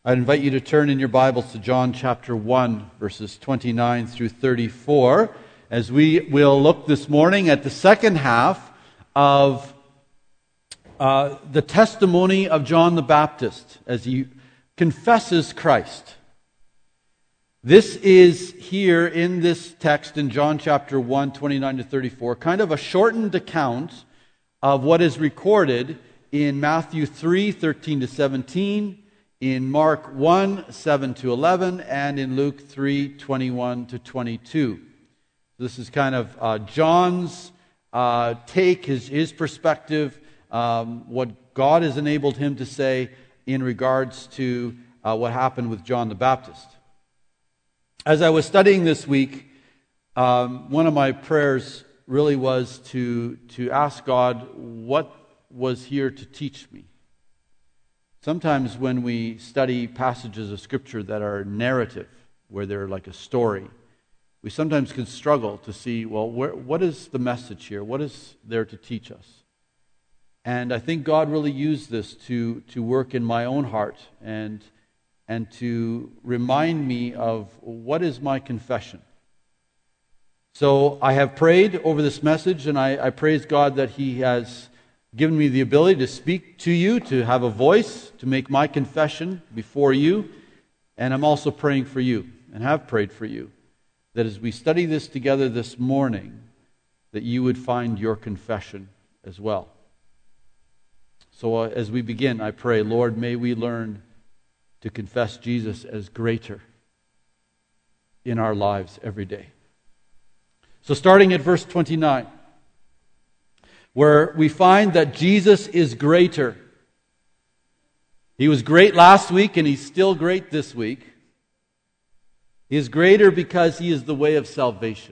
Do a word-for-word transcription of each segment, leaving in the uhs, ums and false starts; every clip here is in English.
I invite you to turn in your Bibles to John chapter one, verses twenty-nine through thirty-four, as we will look this morning at the second half of uh, the testimony of John the Baptist as he confesses Christ. This is here in this text in John chapter one, twenty-nine to thirty-four, kind of a shortened account of what is recorded in Matthew three, thirteen to seventeen, in Mark one, seven to eleven, and in Luke three, twenty-one to twenty-two. This is kind of uh, John's uh, take, his, his perspective, um, what God has enabled him to say in regards to uh, what happened with John the Baptist. As I was studying this week, um, one of my prayers really was to, to ask God what was here to teach me. Sometimes when we study passages of Scripture that are narrative, where they're like a story, we sometimes can struggle to see, well, where, what is the message here? What is there to teach us? And I think God really used this to, to work in my own heart and, and to remind me of what is my confession. So I have prayed over this message, and I, I praise God that He has given me the ability to speak to you, to have a voice, to make my confession before you. And I'm also praying for you, and have prayed for you, that as we study this together this morning, that you would find your confession as well. So uh, as we begin, I pray, Lord, may we learn to confess Jesus as greater in our lives every day. So starting at verse twenty-nine, where we find that Jesus is greater. He was great last week, and He's still great this week. He is greater because He is the way of salvation.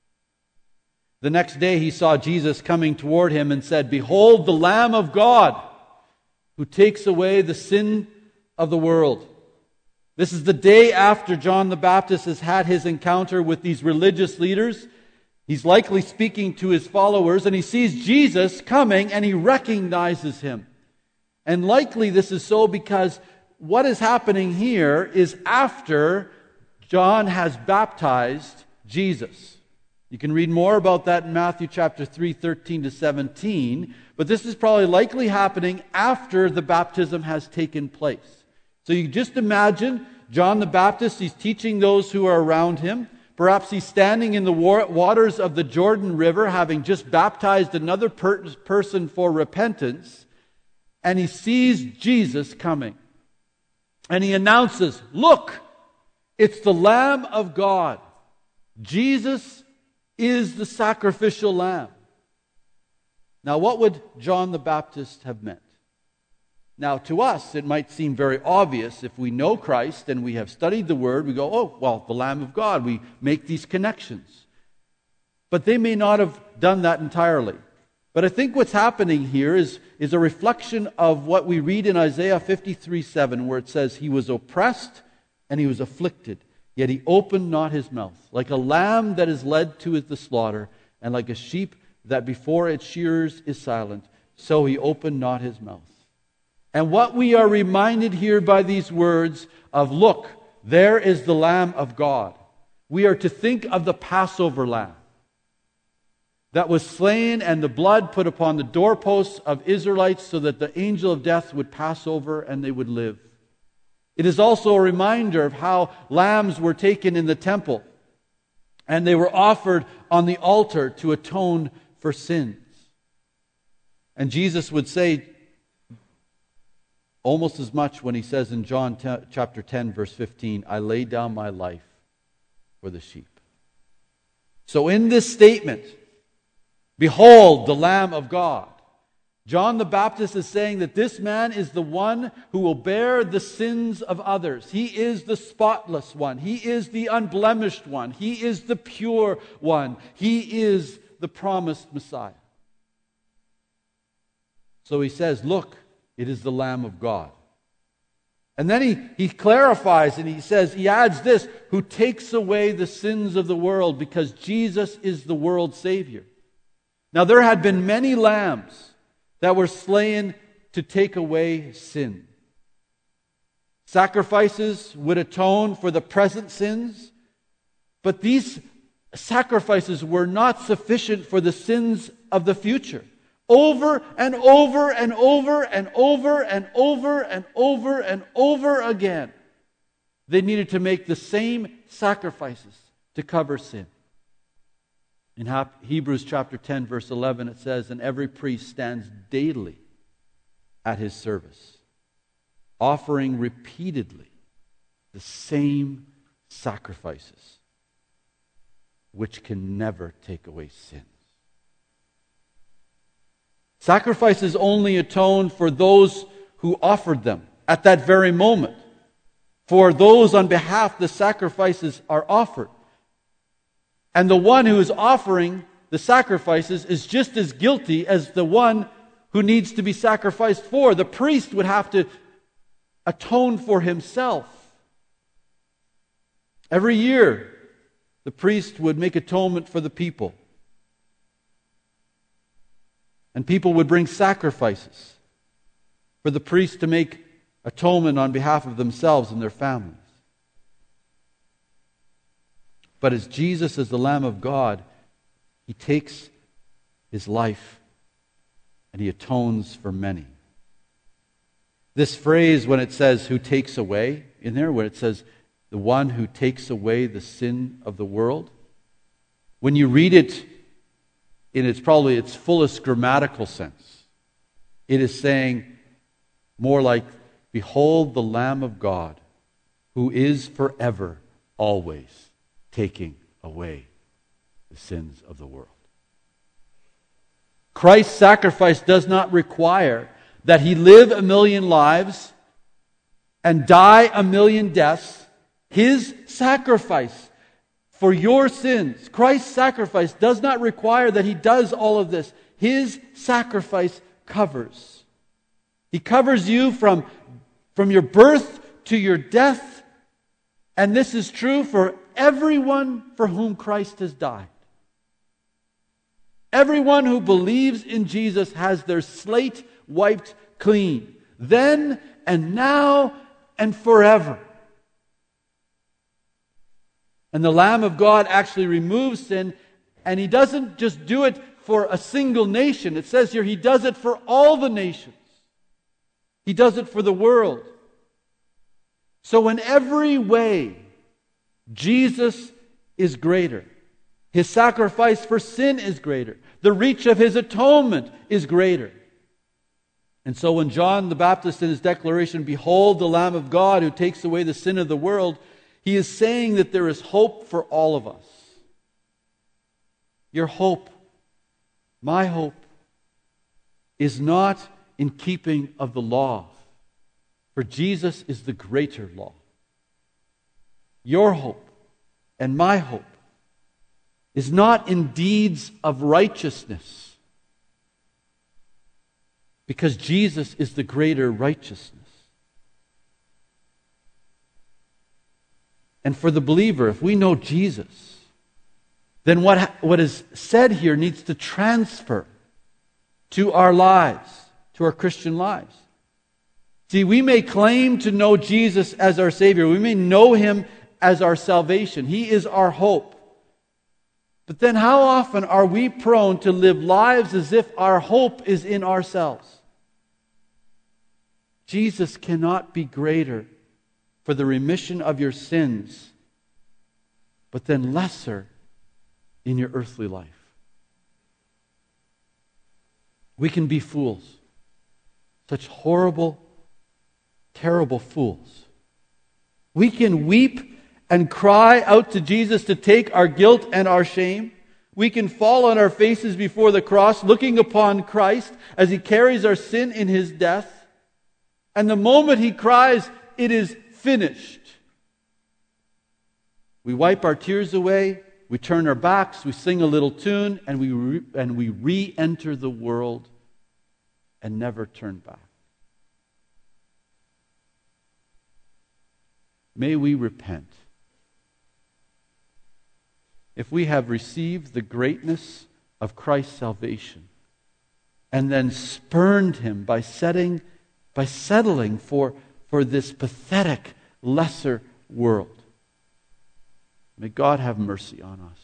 The next day he saw Jesus coming toward him and said, "Behold the Lamb of God, who takes away the sin of the world." This is the day after John the Baptist has had his encounter with these religious leaders. He's likely speaking to his followers, and he sees Jesus coming, and he recognizes Him. And likely this is so because what is happening here is after John has baptized Jesus. You can read more about that in Matthew chapter three, thirteen to seventeen, but this is probably likely happening after the baptism has taken place. So you just imagine John the Baptist, he's teaching those who are around him. Perhaps he's standing in the waters of the Jordan River, having just baptized another per- person for repentance, and he sees Jesus coming. And he announces, "Look, it's the Lamb of God." Jesus is the sacrificial lamb. Now, what would John the Baptist have meant? Now, to us, it might seem very obvious. If we know Christ and we have studied the Word, we go, "Oh, well, the Lamb of God." We make these connections. But they may not have done that entirely. But I think what's happening here is, is a reflection of what we read in Isaiah fifty-three seven, where it says, "He was oppressed and He was afflicted, yet He opened not His mouth. Like a lamb that is led to the slaughter, and like a sheep that before its shearers is silent, so He opened not His mouth." And what we are reminded here by these words of, "Look, there is the Lamb of God." We are to think of the Passover lamb that was slain and the blood put upon the doorposts of Israelites so that the angel of death would pass over and they would live. It is also a reminder of how lambs were taken in the temple and they were offered on the altar to atone for sins. And Jesus would say almost as much when He says in John chapter ten, verse fifteen, "I lay down my life for the sheep." So in this statement, "Behold the Lamb of God," John the Baptist is saying that this man is the one who will bear the sins of others. He is the spotless one. He is the unblemished one. He is the pure one. He is the promised Messiah. So he says, "Look, it is the Lamb of God." And then he, he clarifies and he says, he adds this, "who takes away the sins of the world," because Jesus is the world's Savior. Now there had been many lambs that were slain to take away sin. Sacrifices would atone for the present sins, but these sacrifices were not sufficient for the sins of the future. Over and over and over and over and over and over and over again, they needed to make the same sacrifices to cover sin. In Hebrews chapter ten, verse eleven, it says, "And every priest stands daily at his service, offering repeatedly the same sacrifices, which can never take away sins." Sacrifices only atone for those who offered them at that very moment. For those on behalf the sacrifices are offered. And the one who is offering the sacrifices is just as guilty as the one who needs to be sacrificed for. The priest would have to atone for himself. Every year, the priest would make atonement for the people. And people would bring sacrifices for the priest to make atonement on behalf of themselves and their families. But as Jesus is the Lamb of God, He takes His life and He atones for many. This phrase, when it says "who takes away," in there, when it says "the one who takes away the sin of the world," when you read it in its probably its fullest grammatical sense, it is saying more like, "Behold the Lamb of God, who is forever, always taking away the sins of the world." Christ's sacrifice does not require that He live a million lives and die a million deaths. His sacrifice for your sins, Christ's sacrifice, does not require that He does all of this. His sacrifice covers. He covers you from, from your birth to your death. And this is true for everyone for whom Christ has died. Everyone who believes in Jesus has their slate wiped clean, then and now and forever. And the Lamb of God actually removes sin, and He doesn't just do it for a single nation. It says here He does it for all the nations. He does it for the world. So in every way, Jesus is greater. His sacrifice for sin is greater. The reach of His atonement is greater. And so when John the Baptist in his declaration, "Behold the Lamb of God who takes away the sin of the world," he is saying that there is hope for all of us. Your hope, my hope, is not in keeping of the law, for Jesus is the greater law. Your hope and my hope is not in deeds of righteousness, because Jesus is the greater righteousness. And for the believer, if we know Jesus, then what, what is said here needs to transfer to our lives, to our Christian lives. See, we may claim to know Jesus as our Savior. We may know Him as our salvation. He is our hope. But then how often are we prone to live lives as if our hope is in ourselves? Jesus cannot be greater for the remission of your sins, but then lesser in your earthly life. We can be fools. Such horrible, terrible fools. We can weep and cry out to Jesus to take our guilt and our shame. We can fall on our faces before the cross, looking upon Christ as He carries our sin in His death. And the moment He cries, "It is finished," we wipe our tears away, we turn our backs, we sing a little tune, and we re- and we re-enter the world and never turn back. May we repent. If we have received the greatness of Christ's salvation and then spurned Him by setting, by settling for, for this pathetic, lesser world. May God have mercy on us.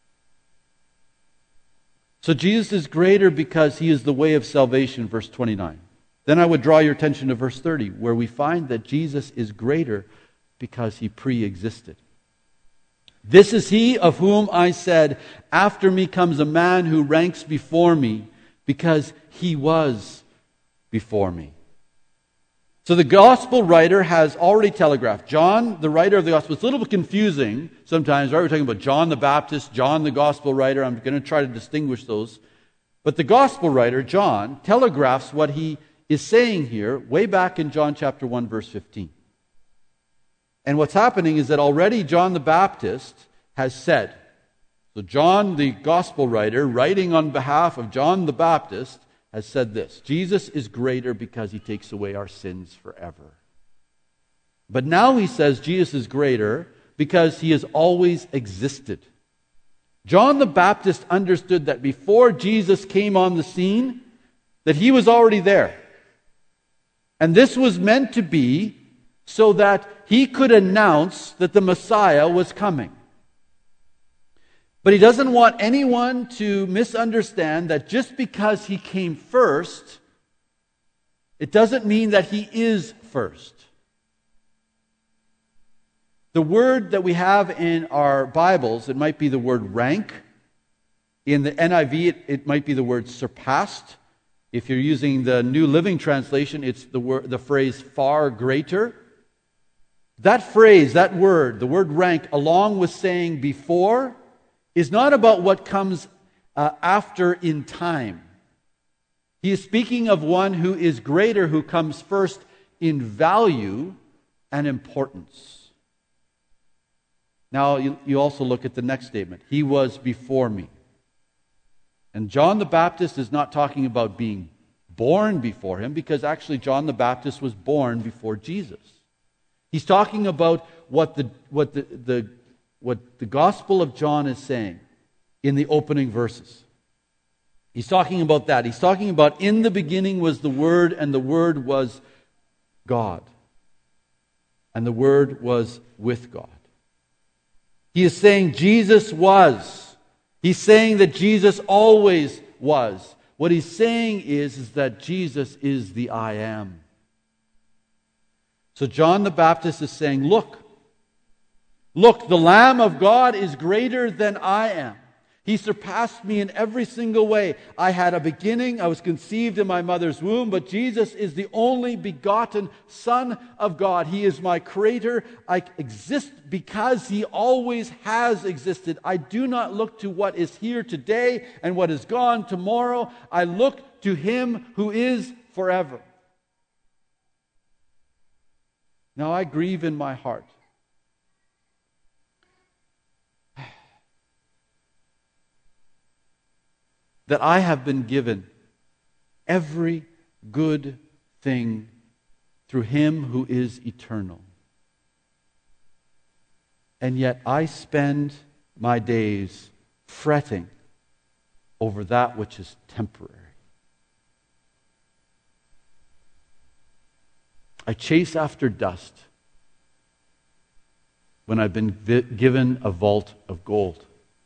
So Jesus is greater because He is the way of salvation, verse twenty-nine. Then I would draw your attention to verse thirty, where we find that Jesus is greater because He pre-existed. This is He of whom I said, after me comes a man who ranks before me, because He was before me. So the gospel writer has already telegraphed. John, the writer of the gospel, it's a little bit confusing sometimes, right? We're talking about John the Baptist, John the gospel writer. I'm going to try to distinguish those. But the gospel writer, John, telegraphs what he is saying here way back in John chapter one, verse fifteen. And what's happening is that already John the Baptist has said, so John the gospel writer, writing on behalf of John the Baptist, has said this: Jesus is greater because He takes away our sins forever. But now he says Jesus is greater because He has always existed. John the Baptist understood that before Jesus came on the scene, that He was already there. And this was meant to be so that he could announce that the Messiah was coming. But he doesn't want anyone to misunderstand that just because He came first, it doesn't mean that He is first. The word that we have in our Bibles, it might be the word rank. In the N I V, it, it might be the word surpassed. If you're using the New Living Translation, it's the word, the phrase far greater. That phrase, that word, the word rank, along with saying before, is not about what comes uh, after in time. He is speaking of one who is greater, who comes first in value and importance. Now, you, you also look at the next statement. He was before me. And John the Baptist is not talking about being born before Him, because actually John the Baptist was born before Jesus. He's talking about what the what the, the what the Gospel of John is saying in the opening verses. He's talking about that. He's talking about in the beginning was the Word, and the Word was God. And the Word was with God. He is saying Jesus was. He's saying that Jesus always was. What he's saying is, is that Jesus is the I am. So John the Baptist is saying, look, look, the Lamb of God is greater than I am. He surpassed me in every single way. I had a beginning. I was conceived in my mother's womb, but Jesus is the only begotten Son of God. He is my creator. I exist because He always has existed. I do not look to what is here today and what is gone tomorrow. I look to Him who is forever. Now I grieve in my heart that I have been given every good thing through Him who is eternal. And yet I spend my days fretting over that which is temporary. I chase after dust when I've been vi- given a vault of gold.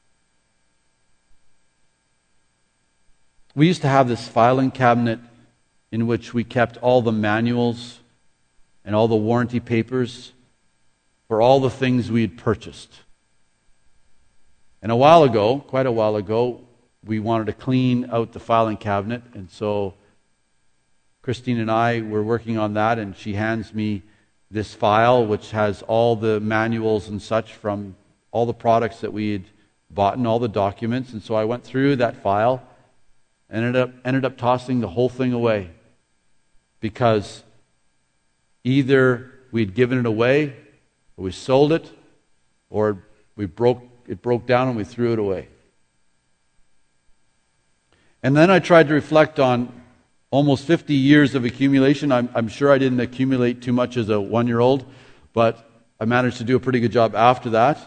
We used to have this filing cabinet in which we kept all the manuals and all the warranty papers for all the things we had purchased. And a while ago, quite a while ago, we wanted to clean out the filing cabinet, and so Christine and I were working on that, and she hands me this file which has all the manuals and such from all the products that we had bought and all the documents. And so I went through that file and ended up, ended up tossing the whole thing away, because either we had given it away, or we sold it, or we broke it broke down and we threw it away. And then I tried to reflect on almost fifty years of accumulation. I'm, I'm sure I didn't accumulate too much as a one-year-old, but I managed to do a pretty good job after that.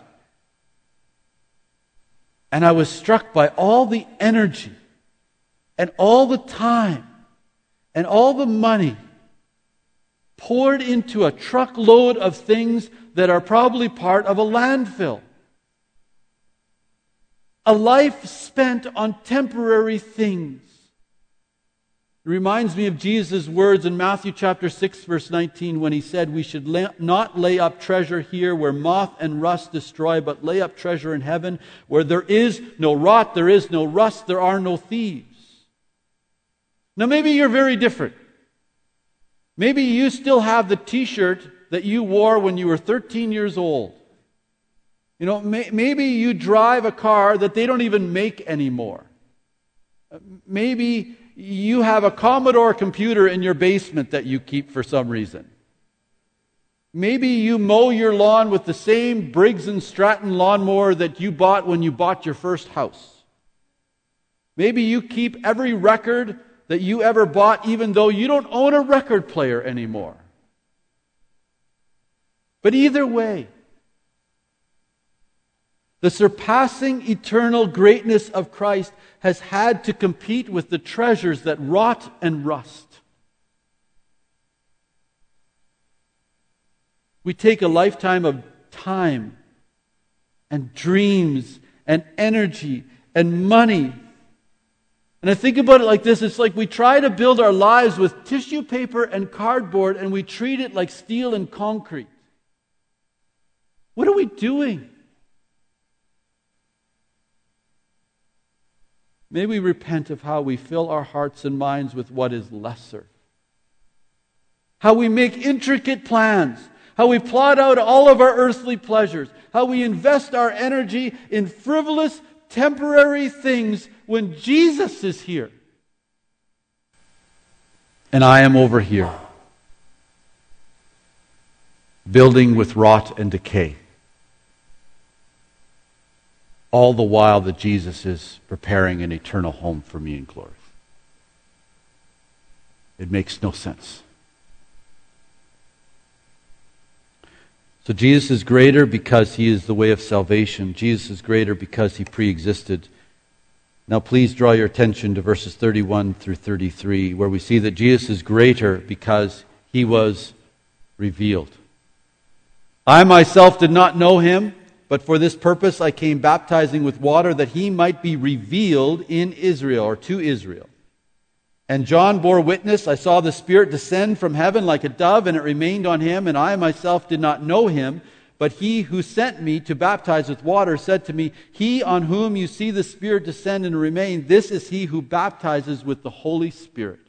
And I was struck by all the energy and all the time and all the money poured into a truckload of things that are probably part of a landfill. A life spent on temporary things. It reminds me of Jesus' words in Matthew chapter six, verse nineteen, when he said, we should lay, not lay up treasure here where moth and rust destroy, but lay up treasure in heaven where there is no rot, there is no rust, there are no thieves. Now maybe you're very different. Maybe you still have the t-shirt that you wore when you were thirteen years old. You know, may, maybe you drive a car that they don't even make anymore. Maybe you have a Commodore computer in your basement that you keep for some reason. Maybe you mow your lawn with the same Briggs and Stratton lawnmower that you bought when you bought your first house. Maybe you keep every record that you ever bought, even though you don't own a record player anymore. But either way, the surpassing eternal greatness of Christ has had to compete with the treasures that rot and rust. We take a lifetime of time and dreams and energy and money. And I think about it like this. It's like we try to build our lives with tissue paper and cardboard, and we treat it like steel and concrete. What are we doing? May we repent of how we fill our hearts and minds with what is lesser. How we make intricate plans. How we plot out all of our earthly pleasures. How we invest our energy in frivolous, temporary things when Jesus is here. And I am over here, building with rot and decay. All the while that Jesus is preparing an eternal home for me in glory. It makes no sense. So Jesus is greater because He is the way of salvation. Jesus is greater because He pre-existed. Now please draw your attention to verses thirty-one through thirty-three, where we see that Jesus is greater because He was revealed. I myself did not know Him, but for this purpose I came baptizing with water, that He might be revealed in Israel, or to Israel. And John bore witness, I saw the Spirit descend from heaven like a dove, and it remained on Him, and I myself did not know Him, but He who sent me to baptize with water said to me, He on whom you see the Spirit descend and remain, this is He who baptizes with the Holy Spirit.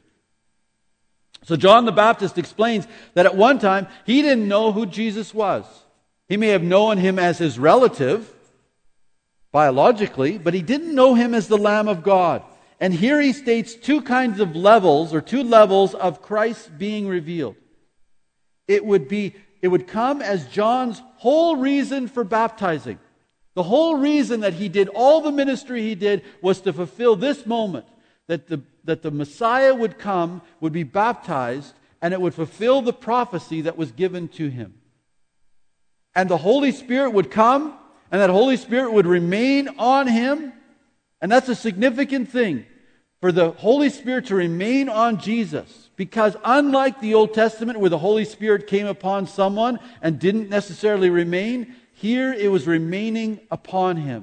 So John the Baptist explains that at one time he didn't know who Jesus was. He may have known Him as his relative, biologically, but he didn't know Him as the Lamb of God. And here he states two kinds of levels, or two levels of Christ being revealed. It would be, it would come as John's whole reason for baptizing. The whole reason that he did all the ministry he did was to fulfill this moment, that the, that the Messiah would come, would be baptized, and it would fulfill the prophecy that was given to him. And the Holy Spirit would come, and that Holy Spirit would remain on him. And that's a significant thing, for the Holy Spirit to remain on Jesus. Because unlike the Old Testament, where the Holy Spirit came upon someone and didn't necessarily remain, here it was remaining upon him.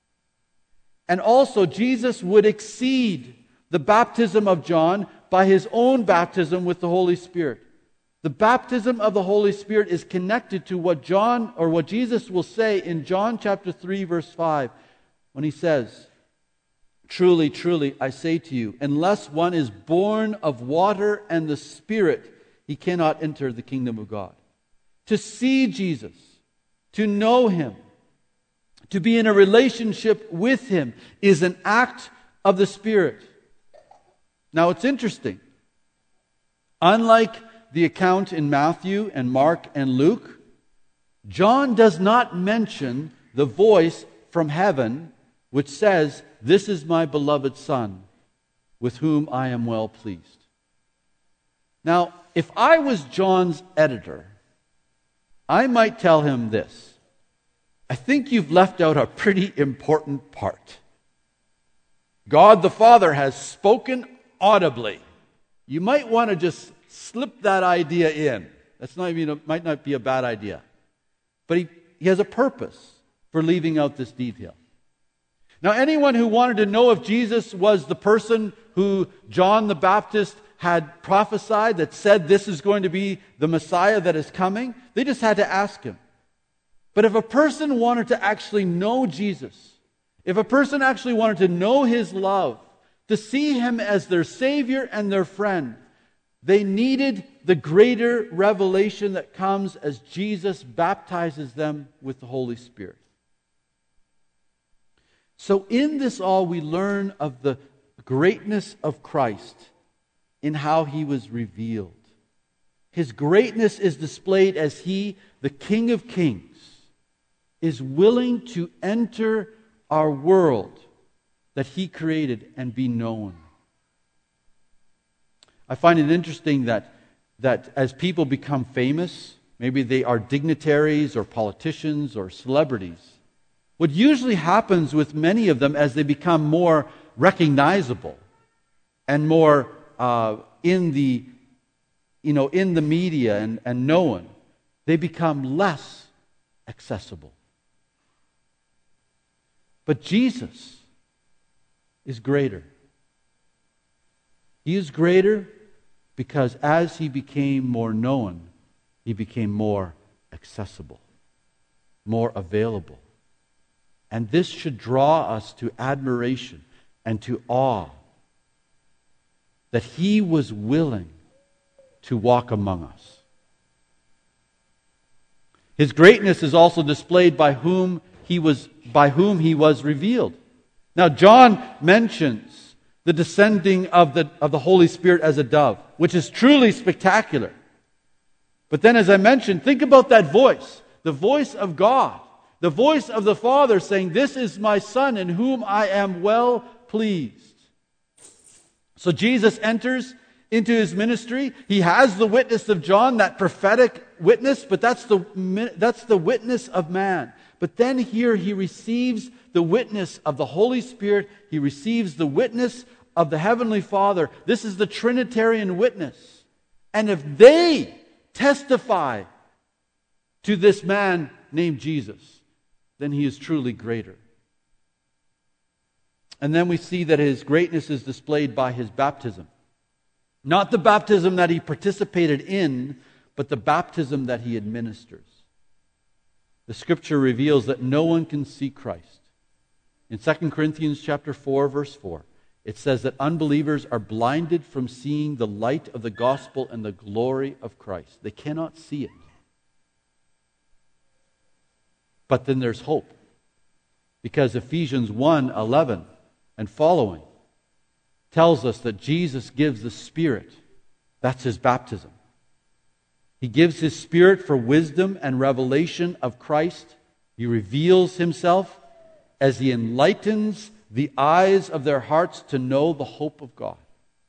And also, Jesus would exceed the baptism of John by His own baptism with the Holy Spirit. The baptism of the Holy Spirit is connected to what John, or what Jesus will say in John chapter three, verse five, when He says, Truly, truly, I say to you, unless one is born of water and the Spirit, he cannot enter the kingdom of God. To see Jesus, to know Him, to be in a relationship with Him is an act of the Spirit. Now it's interesting. Unlike the account in Matthew and Mark and Luke, John does not mention the voice from heaven which says, This is my beloved Son, with whom I am well pleased. Now, if I was John's editor, I might tell him this. I think you've left out a pretty important part. God the Father has spoken audibly. You might want to just slip that idea in. That's not even, it might not be a bad idea. But he, he has a purpose for leaving out this detail. Now, anyone who wanted to know if Jesus was the person who John the Baptist had prophesied, that said this is going to be the Messiah that is coming, they just had to ask him. But if a person wanted to actually know Jesus, if a person actually wanted to know his love, to see him as their Savior and their friend, they needed the greater revelation that comes as Jesus baptizes them with the Holy Spirit. So in this all, we learn of the greatness of Christ in how he was revealed. His greatness is displayed as he, the King of Kings, is willing to enter our world that he created and be known. I find it interesting that, that as people become famous, maybe they are dignitaries or politicians or celebrities, what usually happens with many of them as they become more recognizable and more uh, in the you know in the media and, and known, they become less accessible. But Jesus is greater. He is greater because as he became more known, he became more accessible, more available. And this should draw us to admiration and to awe that he was willing to walk among us. His greatness is also displayed by whom he was by whom he was revealed. Now, John mentions the descending of the, of the Holy Spirit as a dove, which is truly spectacular. But then, as I mentioned, think about that voice, the voice of God, the voice of the Father saying, "This is my Son in whom I am well pleased." So Jesus enters into his ministry. He has the witness of John, that prophetic witness, but that's the, that's the witness of man. But then here he receives the witness of the Holy Spirit. He receives the witness of the Heavenly Father. This is the Trinitarian witness. And if they testify to this man named Jesus, then he is truly greater. And then we see that his greatness is displayed by his baptism. Not the baptism that he participated in, but the baptism that he administers. The Scripture reveals that no one can see Christ. In Second Corinthians chapter four, verse four, it says that unbelievers are blinded from seeing the light of the gospel and the glory of Christ. They cannot see it. But then there's hope. Because Ephesians one eleven and following tells us that Jesus gives the Spirit. That's his baptism. He gives his Spirit for wisdom and revelation of Christ. He reveals himself as he enlightens the eyes of their hearts to know the hope of God.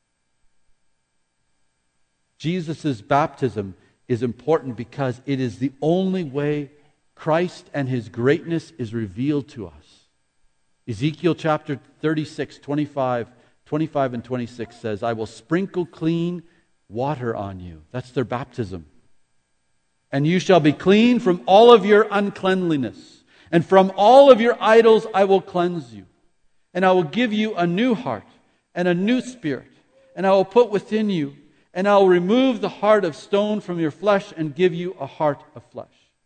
Jesus' baptism is important because it is the only way Christ and his greatness is revealed to us. Ezekiel chapter thirty-six, twenty-five, twenty-five and twenty-six says, "I will sprinkle clean water on you." That's their baptism. "And you shall be clean from all of your uncleanliness, and from all of your idols I will cleanse you. And I will give you a new heart and a new spirit, and I will put within you, and I will remove the heart of stone from your flesh and give you a heart of flesh."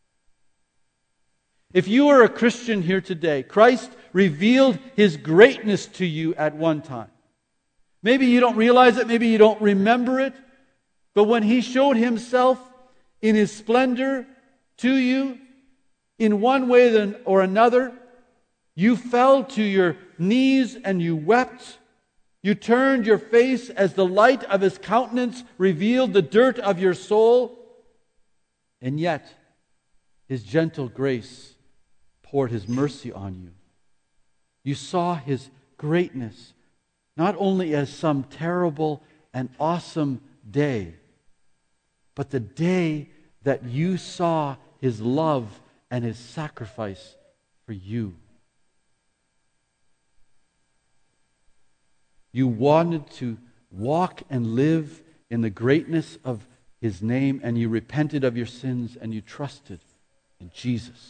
If you are a Christian here today, Christ revealed his greatness to you at one time. Maybe you don't realize it, maybe you don't remember it, but when he showed himself in his splendor to you, in one way or another, you fell to your knees and you wept. You turned your face as the light of his countenance revealed the dirt of your soul. And yet, his gentle grace poured his mercy on you. You saw his greatness not only as some terrible and awesome day, but the day that you saw his love and his sacrifice for you. You wanted to walk and live in the greatness of His name, and you repented of your sins, and you trusted in Jesus.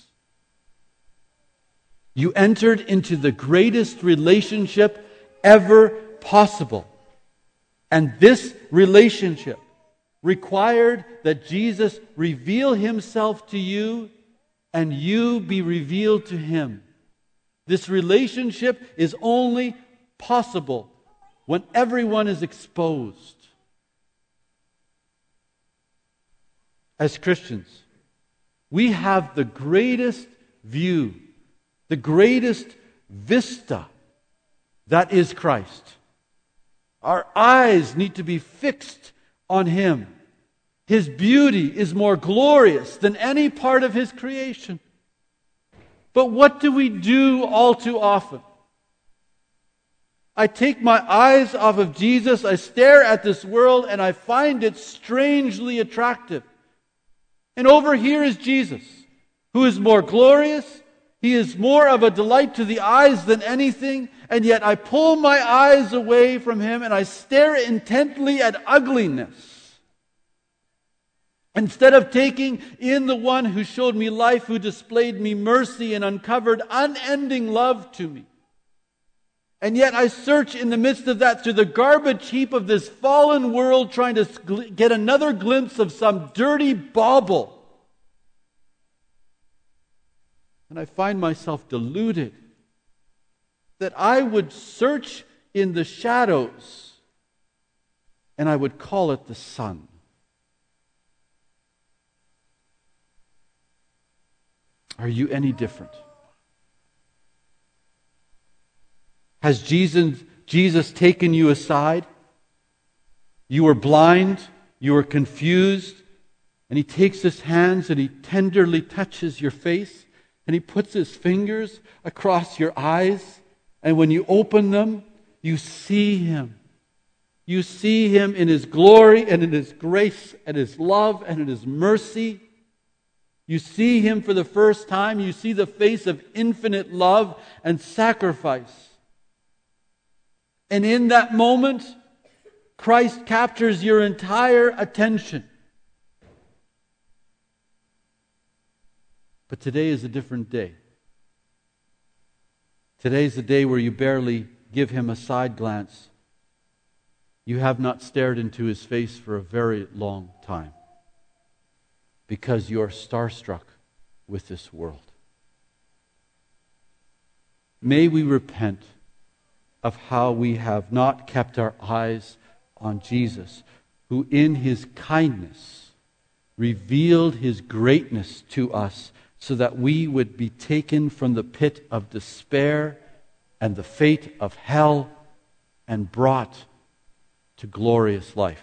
You entered into the greatest relationship ever possible. And this relationship required that Jesus reveal Himself to you and you be revealed to Him. This relationship is only possible when everyone is exposed. As Christians, we have the greatest view, the greatest vista that is Christ. Our eyes need to be fixed on Him. His beauty is more glorious than any part of His creation. But what do we do all too often? I take my eyes off of Jesus, I stare at this world, and I find it strangely attractive. And over here is Jesus, who is more glorious. He is more of a delight to the eyes than anything, and yet I pull my eyes away from Him and I stare intently at ugliness. Instead of taking in the one who showed me life, who displayed me mercy and uncovered unending love to me. And yet I search in the midst of that through the garbage heap of this fallen world, trying to get another glimpse of some dirty bauble. And I find myself deluded that I would search in the shadows and I would call it the sun. Are you any different? Has Jesus, Jesus taken you aside? You were blind, you were confused, and He takes His hands and He tenderly touches your face, and He puts His fingers across your eyes, and when you open them, you see Him. You see Him in His glory and in His grace and His love and in His mercy. You see Him for the first time. You see the face of infinite love and sacrifice. And in that moment, Christ captures your entire attention. But today is a different day. Today is the day where you barely give Him a side glance. You have not stared into His face for a very long time, because you are starstruck with this world. May we repent of how we have not kept our eyes on Jesus, who in His kindness revealed His greatness to us so that we would be taken from the pit of despair and the fate of hell and brought to glorious life.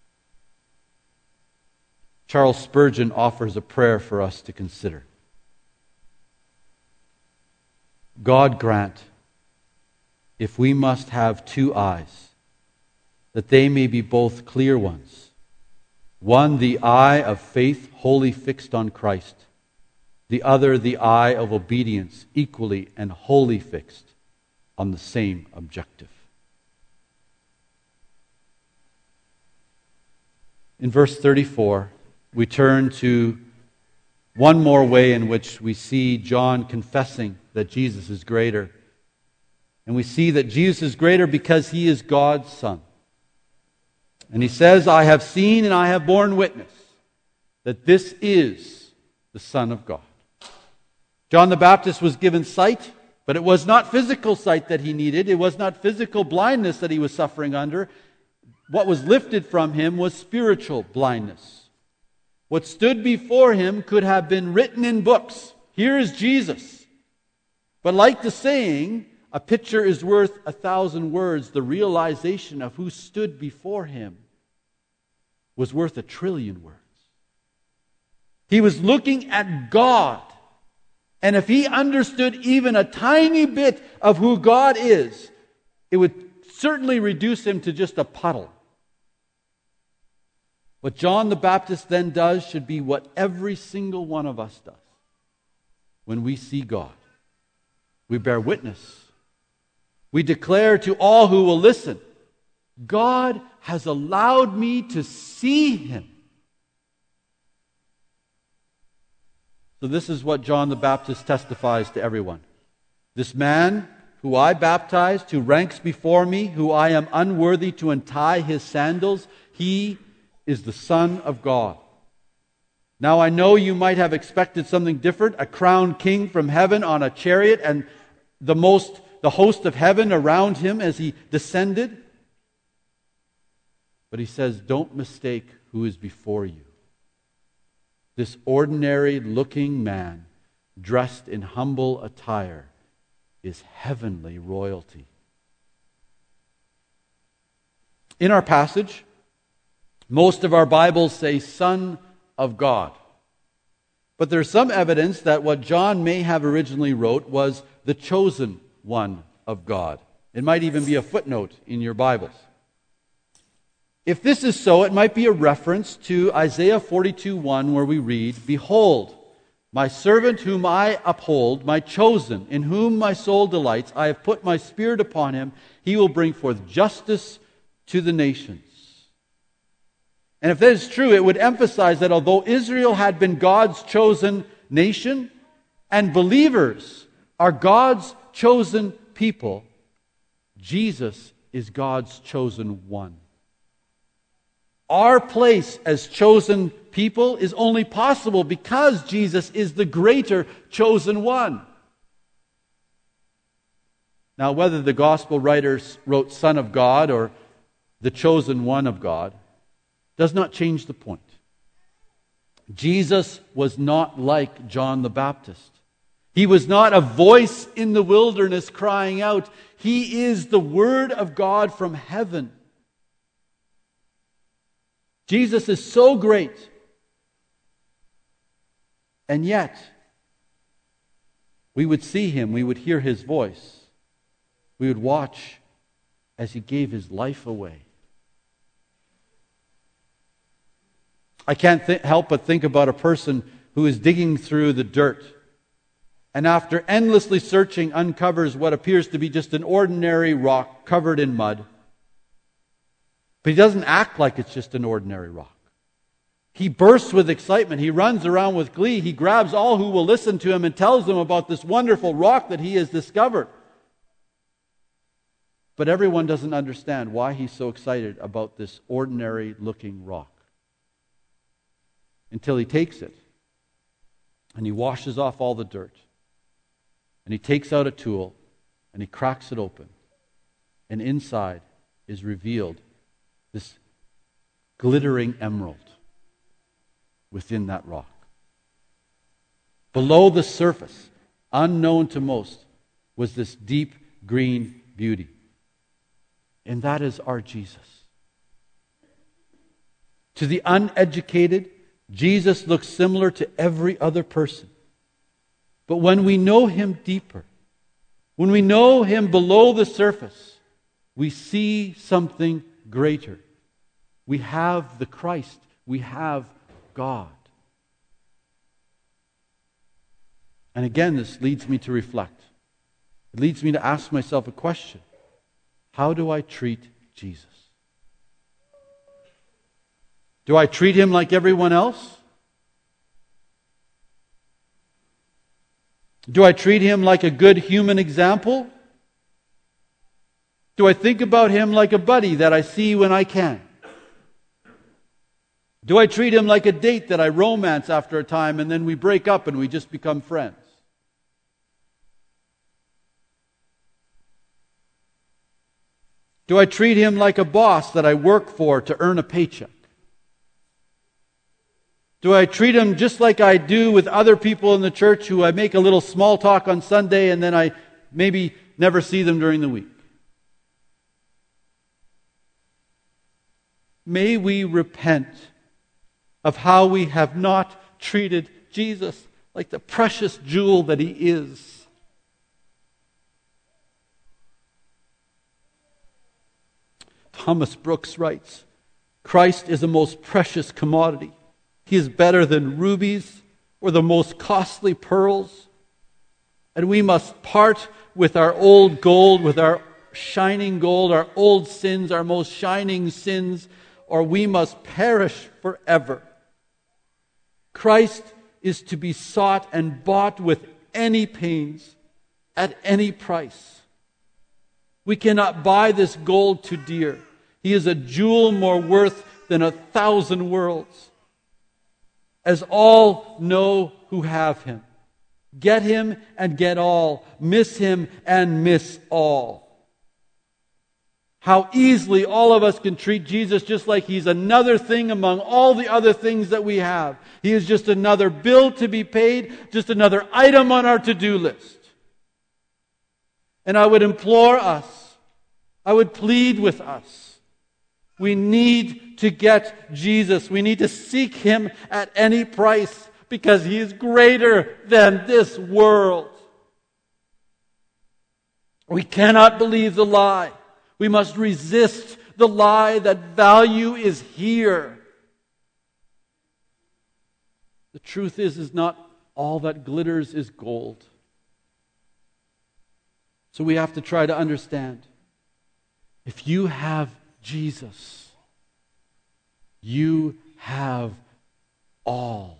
Charles Spurgeon offers a prayer for us to consider. God grant, if we must have two eyes, that they may be both clear ones, one the eye of faith wholly fixed on Christ, the other the eye of obedience equally and wholly fixed on the same objective. In verse thirty-four, we turn to one more way in which we see John confessing that Jesus is greater. And we see that Jesus is greater because He is God's Son. And he says, I have seen and I have borne witness that this is the Son of God. John the Baptist was given sight, but it was not physical sight that he needed. It was not physical blindness that he was suffering under. What was lifted from him was spiritual blindness. What stood before him could have been written in books. Here is Jesus. But like the saying, a picture is worth a thousand words. The realization of who stood before him was worth a trillion words. He was looking at God. And if he understood even a tiny bit of who God is, it would certainly reduce him to just a puddle. What John the Baptist then does should be what every single one of us does when we see God. We bear witness. We declare to all who will listen, God has allowed me to see Him. So this is what John the Baptist testifies to everyone. This man who I baptized, who ranks before me, who I am unworthy to untie his sandals, he is the Son of God. Now I know you might have expected something different, a crowned king from heaven on a chariot and the most the host of heaven around him as he descended. But he says, don't mistake who is before you. This ordinary-looking man, dressed in humble attire, is heavenly royalty. In our passage, most of our Bibles say Son of God. But there's some evidence that what John may have originally wrote was the chosen one of God. It might even be a footnote in your Bibles. If this is so, it might be a reference to Isaiah forty-two one, where we read, Behold, my servant whom I uphold, my chosen, in whom my soul delights, I have put my spirit upon him. He will bring forth justice to the nations. And if that is true, it would emphasize that although Israel had been God's chosen nation, and believers are God's chosen people, Jesus is God's chosen one. Our place as chosen people is only possible because Jesus is the greater chosen one. Now, whether the gospel writers wrote Son of God or the chosen one of God does not change the point. Jesus was not like John the Baptist. He was not a voice in the wilderness crying out. He is the Word of God from heaven. Jesus is so great, and yet we would see him, we would hear his voice, we would watch as he gave his life away. I can't th- help but think about a person who is digging through the dirt and after endlessly searching uncovers what appears to be just an ordinary rock covered in mud. But he doesn't act like it's just an ordinary rock. He bursts with excitement. He runs around with glee. He grabs all who will listen to him and tells them about this wonderful rock that he has discovered. But everyone doesn't understand why he's so excited about this ordinary-looking rock. Until he takes it and he washes off all the dirt. And he takes out a tool and he cracks it open. And inside is revealed this glittering emerald within that rock. Below the surface, unknown to most, was this deep green beauty. And that is our Jesus. To the uneducated, Jesus looks similar to every other person. But when we know him deeper, when we know him below the surface, we see something greater. We have the Christ. We have God. And again, this leads me to reflect. It leads me to ask myself a question. How do I treat Jesus? Do I treat him like everyone else? Do I treat him like a good human example? Do I think about him like a buddy that I see when I can? Do I treat him like a date that I romance after a time and then we break up and we just become friends? Do I treat him like a boss that I work for to earn a paycheck? Do I treat him just like I do with other people in the church who I make a little small talk on Sunday and then I maybe never see them during the week? May we repent of how we have not treated Jesus like the precious jewel that he is. Thomas Brooks writes, Christ is a most precious commodity. He is better than rubies or the most costly pearls. And we must part with our old gold, with our shining gold, our old sins, our most shining sins, or we must perish forever. Christ is to be sought and bought with any pains, at any price. We cannot buy this gold too dear. He is a jewel more worth than a thousand worlds. As all know who have Him. Get Him and get all. Miss Him and miss all. How easily all of us can treat Jesus just like He's another thing among all the other things that we have. He is just another bill to be paid, just another item on our to-do list. And I would implore us, I would plead with us, we need to get Jesus. We need to seek Him at any price because He is greater than this world. We cannot believe the lie. We must resist the lie that value is here. The truth is, is not all that glitters is gold. So we have to try to understand. If you have Jesus, you have all.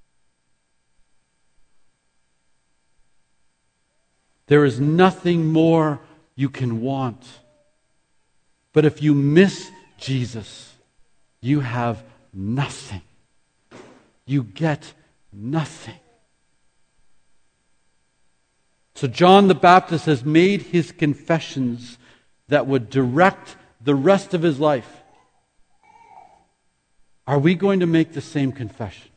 There is nothing more you can want. But if you miss Jesus, you have nothing. You get nothing. So John the Baptist has made his confessions that would direct the rest of his life. Are we going to make the same confession?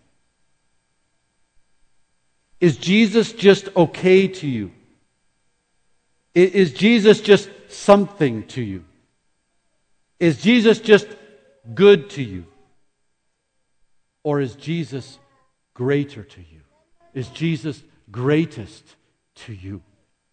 Is Jesus just okay to you? Is Jesus just something to you? Is Jesus just good to you? Or is Jesus greater to you? Is Jesus greatest to you?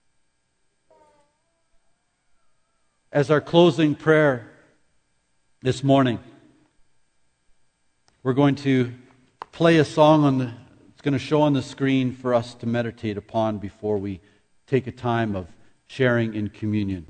As our closing prayer this morning, we're going to play a song on the, it's going to show on the screen for us to meditate upon before we take a time of sharing in communion.